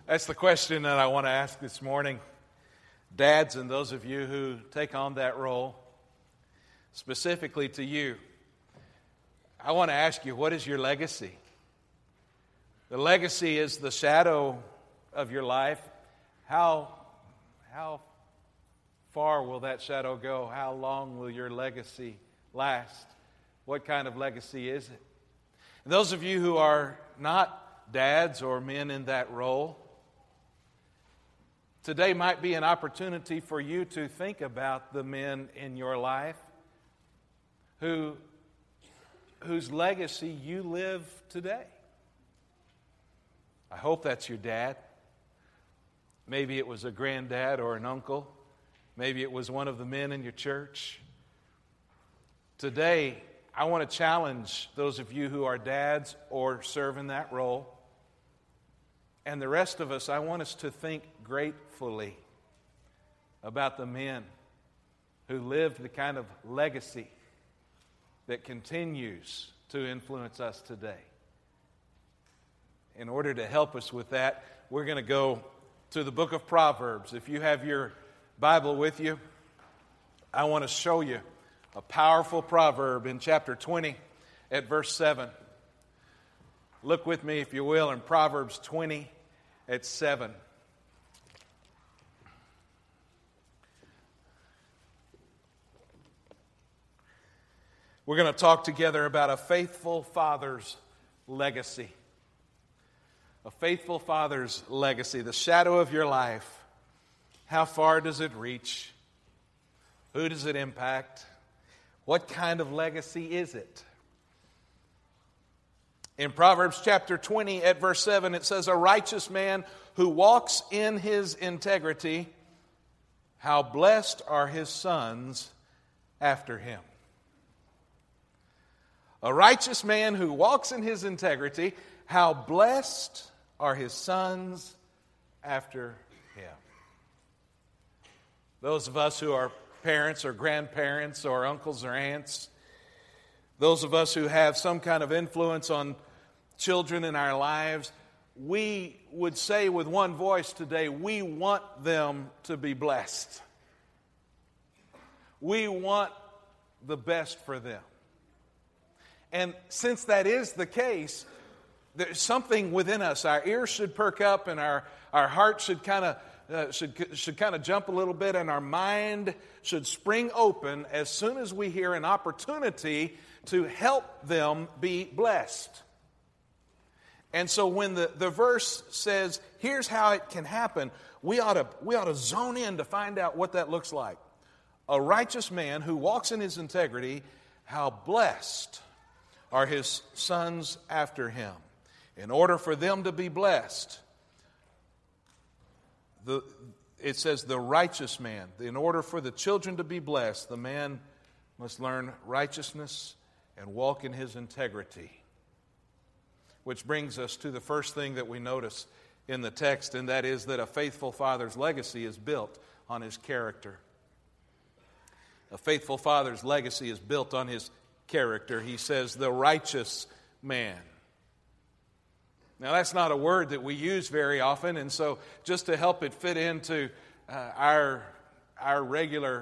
That's the question that I want to ask this morning. Dads and those of you who take on that role, specifically to you, I want to ask you, what is your legacy? The legacy is the shadow of your life. How far will that shadow go? How long will your legacy last? What kind of legacy is it? And those of you who are not dads or men in that role, today might be an opportunity for you to think about the men in your life whose legacy you live today. I hope that's your dad. Maybe it was a granddad or an uncle. Maybe it was one of the men in your church. Today, I want to challenge those of you who are dads or serve in that role. And the rest of us, I want us to think gratefully about the men who lived the kind of legacy that continues to influence us today. In order to help us with that, we're going to go to the book of Proverbs. If you have your Bible with you, I want to show you a powerful proverb in chapter 20 at verse 7. Look with me, if you will, in Proverbs 20 at 7. We're going to talk together about a faithful father's legacy. A faithful father's legacy, the shadow of your life. How far does it reach? Who does it impact? What kind of legacy is it? In Proverbs chapter 20 at verse 7, it says, "A righteous man who walks in his integrity, how blessed are his sons after him." A righteous man who walks in his integrity, how blessed are his sons after him. Those of us who are parents or grandparents or uncles or aunts, those of us who have some kind of influence on children in our lives, we would say with one voice today, we want them to be blessed. We want the best for them. And since that is the case, there's something within us. Our ears should perk up, and our heart should kind of jump a little bit, and our mind should spring open as soon as we hear an opportunity to help them be blessed. And so when the verse says, here's how it can happen, we ought to zone in to find out what that looks like. A righteous man who walks in his integrity, how blessed are his sons after him. In order for them to be blessed, it says the righteous man. In order for the children to be blessed, the man must learn righteousness and walk in his integrity. Which brings us to the first thing that we notice in the text, and that is that a faithful father's legacy is built on his character. A faithful father's legacy is built on his character. He says, the righteous man. Now, that's not a word that we use very often, and so just to help it fit into our regular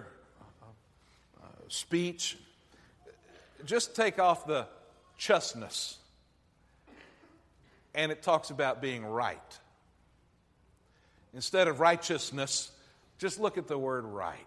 speech, just take off the chustness, and it talks about being right. Instead of righteousness, just look at the word right.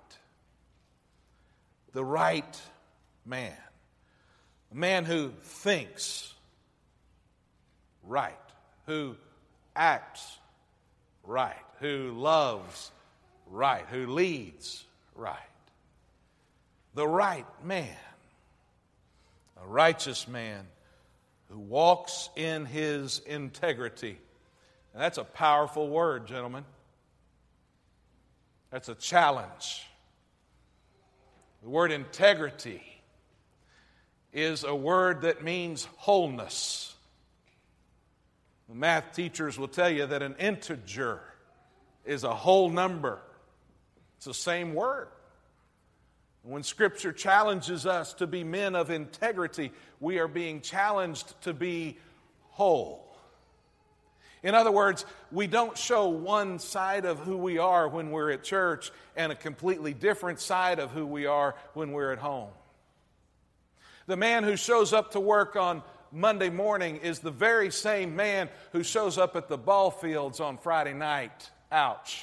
The right man. A man who thinks right, who acts right, who loves right, who leads right. The right man. A righteous man who walks in his integrity. And that's a powerful word, gentlemen. That's a challenge. The word integrity is a word that means wholeness. The math teachers will tell you that an integer is a whole number. It's the same word. When Scripture challenges us to be men of integrity, we are being challenged to be whole. In other words, we don't show one side of who we are when we're at church and a completely different side of who we are when we're at home. The man who shows up to work on Monday morning is the very same man who shows up at the ball fields on Friday night. Ouch.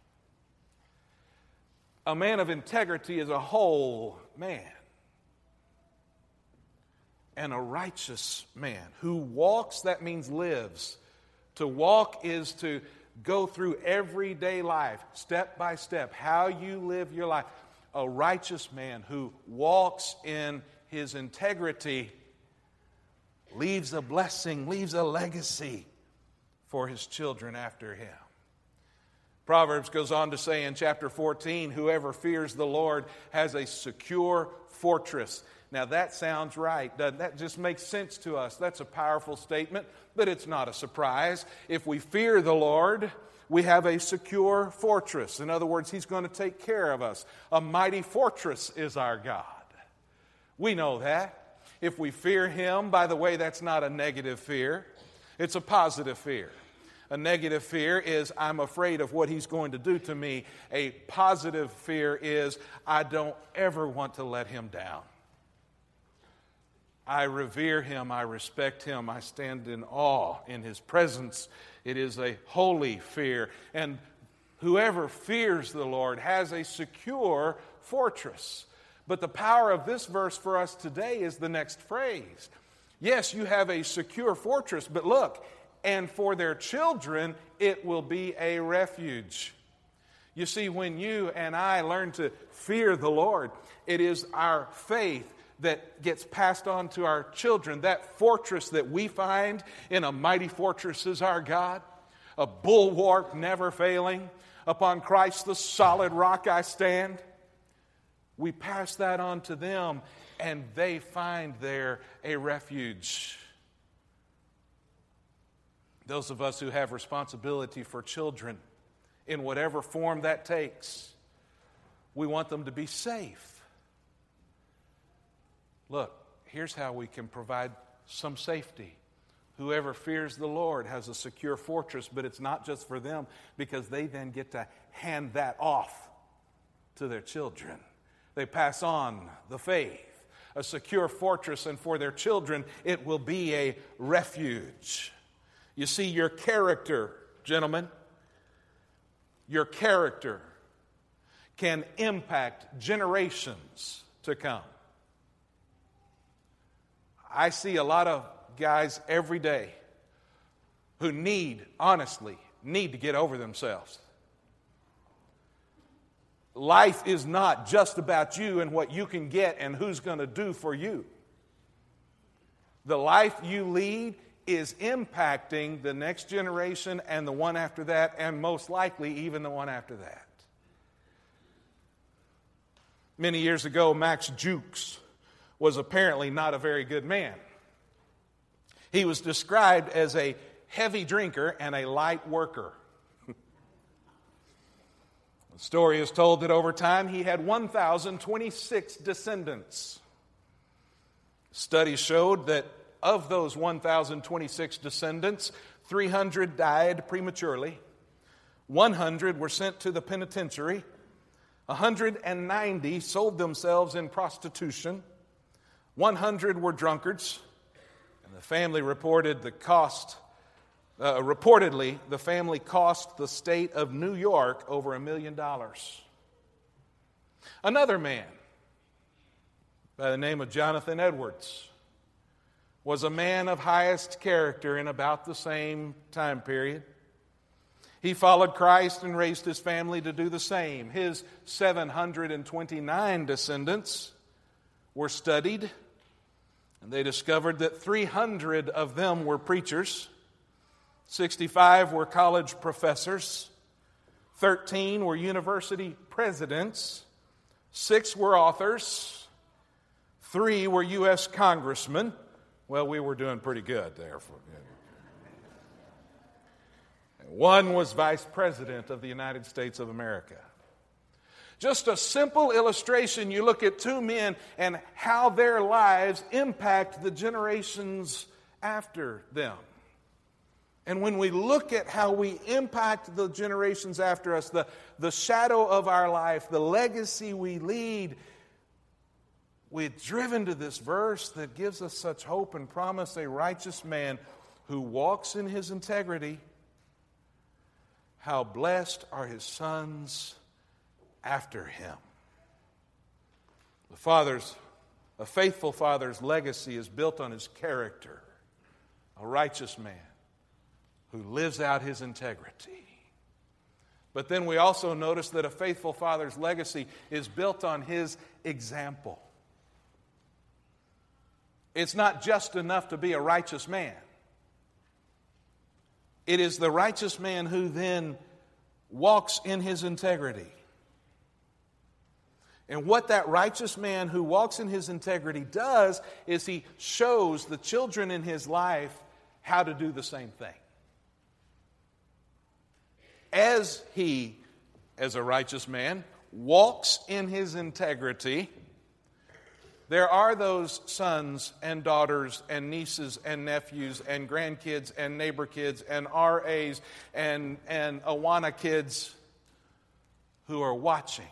A man of integrity is a whole man. And a righteous man who walks, that means lives. To walk is to go through everyday life, step by step, how you live your life. A righteous man who walks in his integrity leaves a blessing, leaves a legacy for his children after him. Proverbs goes on to say in chapter 14, whoever fears the Lord has a secure fortress. Now that sounds right, doesn't that? Just makes sense to us. That's a powerful statement, but it's not a surprise. If we fear the Lord, we have a secure fortress. In other words, He's going to take care of us. A mighty fortress is our God. We know that. If we fear Him, by the way, that's not a negative fear. It's a positive fear. A negative fear is, I'm afraid of what He's going to do to me. A positive fear is, I don't ever want to let Him down. I revere Him, I respect Him, I stand in awe in His presence. It is a holy fear. And whoever fears the Lord has a secure fortress. But the power of this verse for us today is the next phrase. Yes, you have a secure fortress, but look, and for their children it will be a refuge. You see, when you and I learn to fear the Lord, it is our faith that gets passed on to our children. That fortress that we find in a mighty fortress is our God, a bulwark never failing. Upon Christ the solid rock I stand. We pass that on to them, and they find there a refuge. Those of us who have responsibility for children, in whatever form that takes, we want them to be safe. Look, here's how we can provide some safety. Whoever fears the Lord has a secure fortress, but it's not just for them, because they then get to hand that off to their children. They pass on the faith, a secure fortress, and for their children it will be a refuge. You see, your character, gentlemen, your character can impact generations to come. I see a lot of guys every day who honestly need to get over themselves. Life is not just about you and what you can get and who's going to do for you. The life you lead is impacting the next generation and the one after that, and most likely even the one after that. Many years ago, Max Jukes was apparently not a very good man. He was described as a heavy drinker and a light worker. The story is told that over time he had 1,026 descendants. Studies showed that of those 1,026 descendants, 300 died prematurely, 100 were sent to the penitentiary, 190 sold themselves in prostitution, 100 were drunkards, and the family reportedly the family cost the state of New York over $1 million. Another man by the name of Jonathan Edwards was a man of highest character in about the same time period. He followed Christ and raised his family to do the same. His 729 descendants were studied, and they discovered that 300 of them were preachers, 65 were college professors, 13 were university presidents, 6 were authors, 3 were U.S. congressmen. Well, we were doing pretty good there. 1 was vice president of the United States of America. Just a simple illustration. You look at 2 men and how their lives impact the generations after them. And when we look at how we impact the generations after us, the shadow of our life, the legacy we lead, we're driven to this verse that gives us such hope and promise. A righteous man who walks in his integrity, how blessed are his sons after him. A faithful father's legacy is built on his character. A righteous man who lives out his integrity. But then we also notice that a faithful father's legacy is built on his example. It's not just enough to be a righteous man. It is the righteous man who then walks in his integrity. And what that righteous man who walks in his integrity does is he shows the children in his life how to do the same thing. As he, as a righteous man, walks in his integrity, there are those sons and daughters and nieces and nephews and grandkids and neighbor kids and RAs and Awana kids who are watching.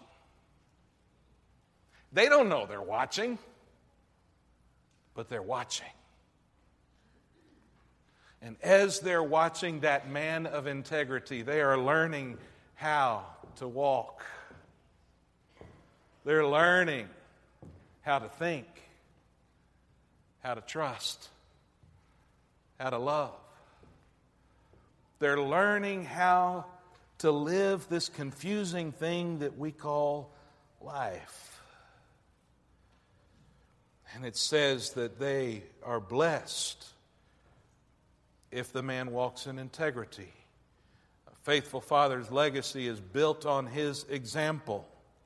They don't know they're watching, but they're watching. And as they're watching that man of integrity, they are learning how to walk. They're learning how to think, how to trust, how to love. They're learning how to live this confusing thing that we call life. And it says that they are blessed if the man walks in integrity. A faithful father's legacy is built on his example.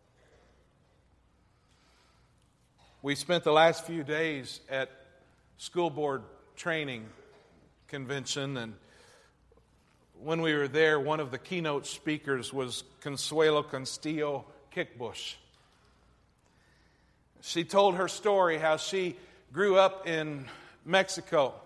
We spent the last few days at school board training convention, and when we were there, one of the keynote speakers was Consuelo Castillo Kickbush. She told her story how she grew up in Mexico,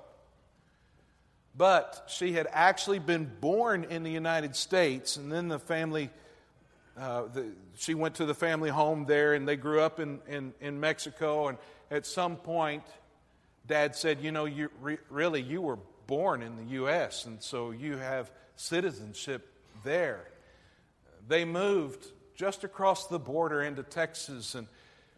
but she had actually been born in the United States, and then the family, she went to the family home there, and they grew up in Mexico, and at some point, Dad said, you know, you were born in the U.S., and so you have citizenship there. They moved just across the border into Texas, and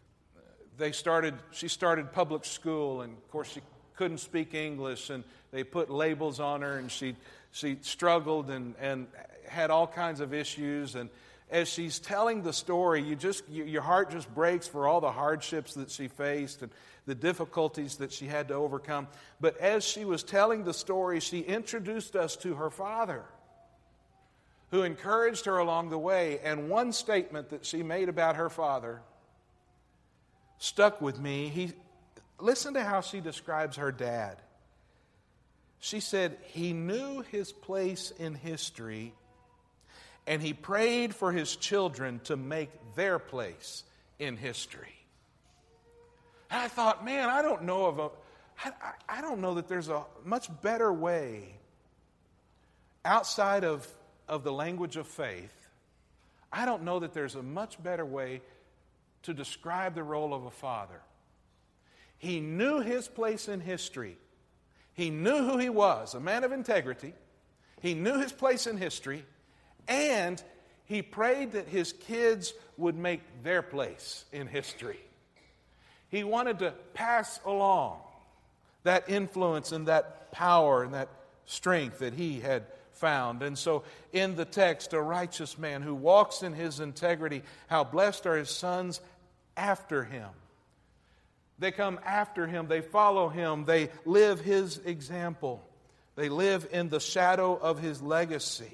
she started public school, and of course she couldn't speak English, and they put labels on her, and she struggled and had all kinds of issues. And as she's telling the story, your heart just breaks for all the hardships that she faced and the difficulties that she had to overcome. But as she was telling the story, she introduced us to her father, who encouraged her along the way. And one statement that she made about her father stuck with me. Listen to how she describes her dad. She said, he knew his place in history, and he prayed for his children to make their place in history. And I thought, man, I don't know that there's a much better way outside of the language of faith. I don't know that there's a much better way to describe the role of a father. He knew his place in history. He knew who he was, a man of integrity. He knew his place in history, and he prayed that his kids would make their place in history. He wanted to pass along that influence and that power and that strength that he had found. And so in the text, a righteous man who walks in his integrity, how blessed are his sons after him. They come after him, they follow him, they live his example. They live in the shadow of his legacy.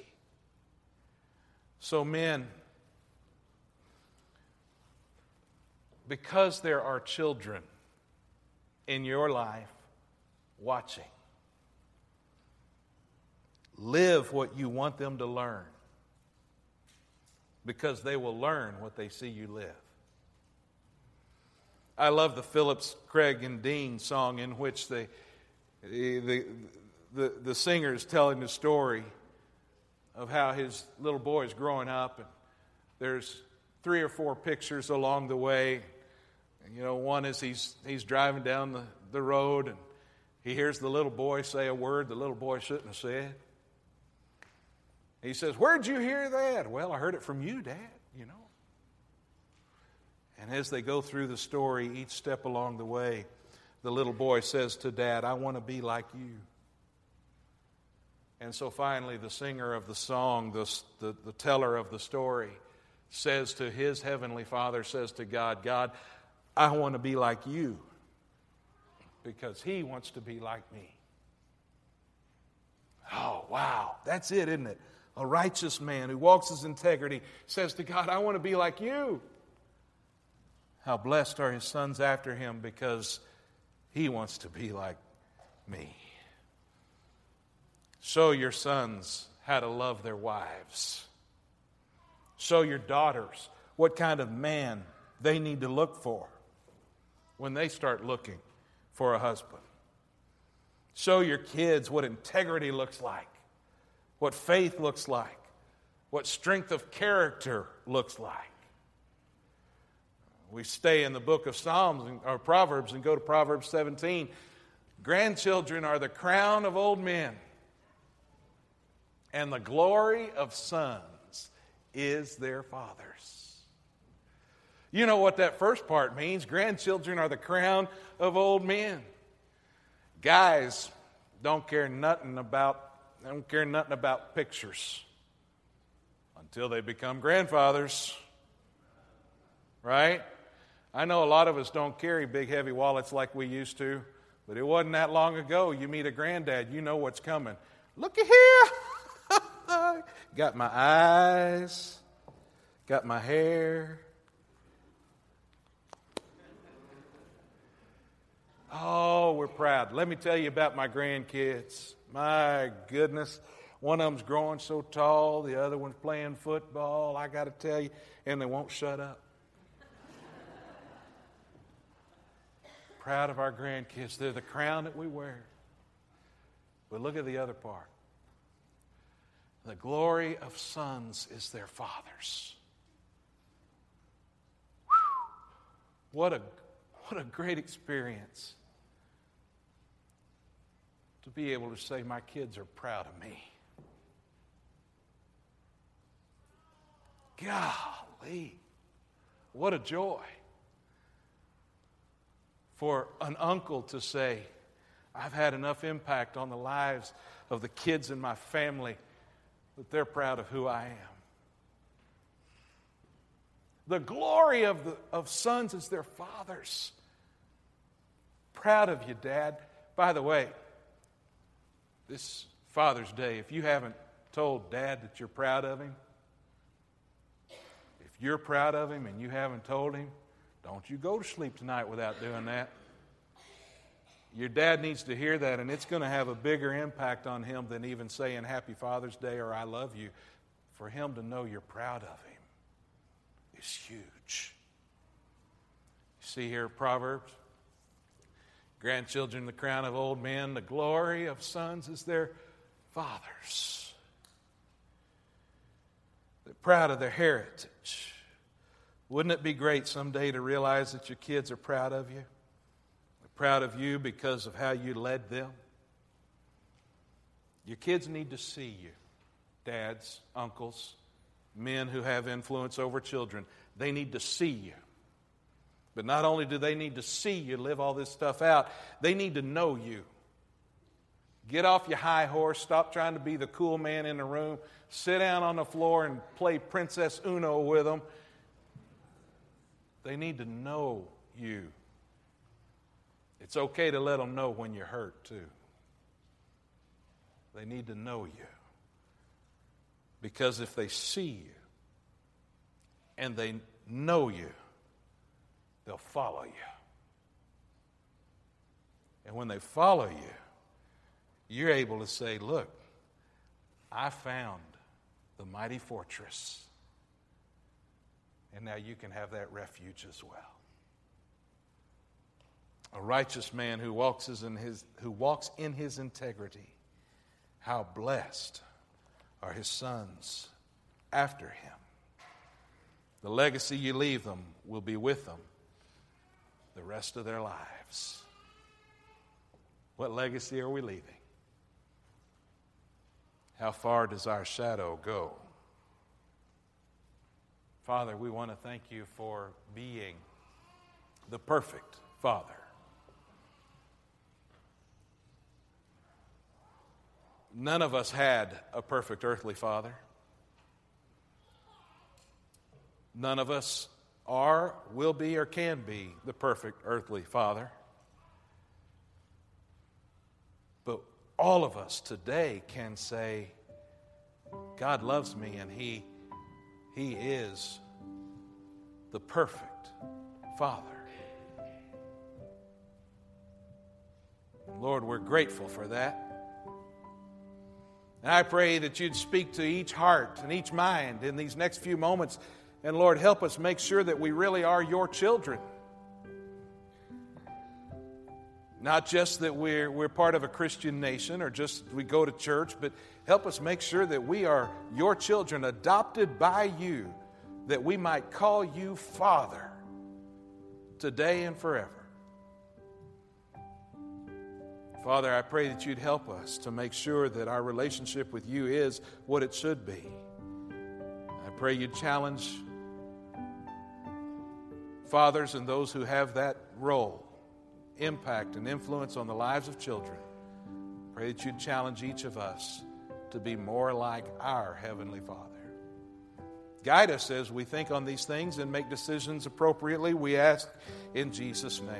So men, because there are children in your life watching, live what you want them to learn, because they will learn what they see you live. I love the Phillips, Craig, and Dean song in which the the singer is telling the story of how his little boy is growing up, and there's 3 or 4 pictures along the way. And, one is he's driving down the road, and he hears the little boy say a word the little boy shouldn't have said. He says, "Where'd you hear that?" "Well, I heard it from you, Dad, And as they go through the story, each step along the way, the little boy says to Dad, "I want to be like you." And so finally, the singer of the song, the teller of the story, says to his heavenly Father, says to God, "God, I want to be like you," because he wants to be like me. Oh, wow. That's it, isn't it? A righteous man who walks his integrity says to God, "I want to be like you." How blessed are his sons after him, because he wants to be like me. Show your sons how to love their wives. Show your daughters what kind of man they need to look for when they start looking for a husband. Show your kids what integrity looks like, what faith looks like, what strength of character looks like. We stay in the book of Psalms or Proverbs and go to Proverbs 17. Grandchildren are the crown of old men, and the glory of sons is their fathers. You know what that first part means? Grandchildren are the crown of old men. Guys don't care nothing about pictures until they become grandfathers. Right? I know a lot of us don't carry big, heavy wallets like we used to, but it wasn't that long ago. You meet a granddad, you know what's coming. Looky here. Got my eyes, got my hair. Oh, we're proud. Let me tell you about my grandkids. My goodness. One of them's growing so tall, the other one's playing football. I got to tell you, and they won't shut up. Proud of our grandkids. They're the crown that we wear. But look at the other part. The glory of sons is their fathers. Whew. What a great experience to be able to say, my kids are proud of me. Golly, what a joy for an uncle to say, I've had enough impact on the lives of the kids in my family that they're proud of who I am. The glory of sons is their fathers. Proud of you, Dad. By the way, this Father's Day, if you haven't told Dad that you're proud of him, if you're proud of him and you haven't told him, don't you go to sleep tonight without doing that. Your dad needs to hear that, and it's going to have a bigger impact on him than even saying Happy Father's Day or I love you. For him to know you're proud of him is huge. You see here, Proverbs, grandchildren the crown of old men, the glory of sons is their fathers. They're proud of their heritage. Wouldn't it be great someday to realize that your kids are proud of you? They're proud of you because of how you led them. Your kids need to see you, dads, uncles, men who have influence over children. They need to see you. But not only do they need to see you live all this stuff out, they need to know you. Get off your high horse. Stop trying to be the cool man in the room. Sit down on the floor and play Princess Uno with them. They need to know you. It's okay to let them know when you're hurt, too. They need to know you. Because if they see you and they know you, they'll follow you. And when they follow you, you're able to say, look, I found the mighty fortress. And now you can have that refuge as well. A righteous man who walks in his integrity how blessed are his sons after him. The legacy you leave them will be with them the rest of their lives. What legacy are we leaving? How far does our shadow go? Father, we want to thank you for being the perfect Father. None of us had a perfect earthly father. None of us are, will be, or can be the perfect earthly father. But all of us today can say, God loves me and He is the perfect Father. Lord, we're grateful for that. And I pray that you'd speak to each heart and each mind in these next few moments. And Lord, help us make sure that we really are your children. Not just that we're part of a Christian nation or just we go to church, but help us make sure that we are your children, adopted by you, that we might call you Father today and forever. Father, I pray that you'd help us to make sure that our relationship with you is what it should be. I pray you'd challenge fathers and those who have that role, impact and influence on the lives of children. Pray that you'd challenge each of us to be more like our Heavenly Father. Guide us as we think on these things and make decisions appropriately, we ask in Jesus' name.